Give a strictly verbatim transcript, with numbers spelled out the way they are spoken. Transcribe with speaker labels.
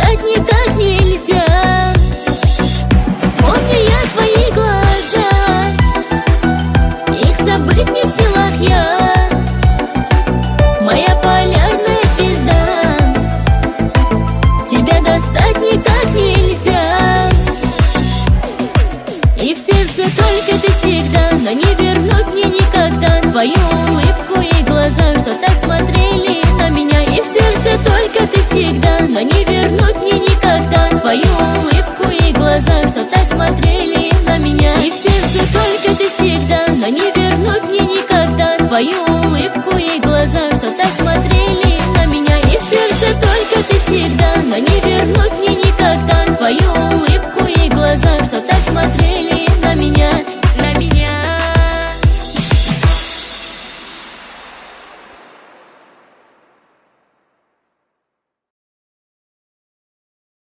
Speaker 1: достать никак нельзя. Помню я твои глаза, их забыть не в силах я. Моя полярная звезда, тебя достать никак нельзя. И в сердце только ты всегда, но не вернуть мне никогда твою улыбку и глаза, что так смотрели на меня. И в сердце только ты всегда, но не вернуть мне никогда твою улыбку и глаза, что так смотрели на меня. И в сердце только ты всегда, но не вернуть мне никогда твою улыбку и глаза, что так смотрели на меня. И в сердце только ты всегда, но не вернуть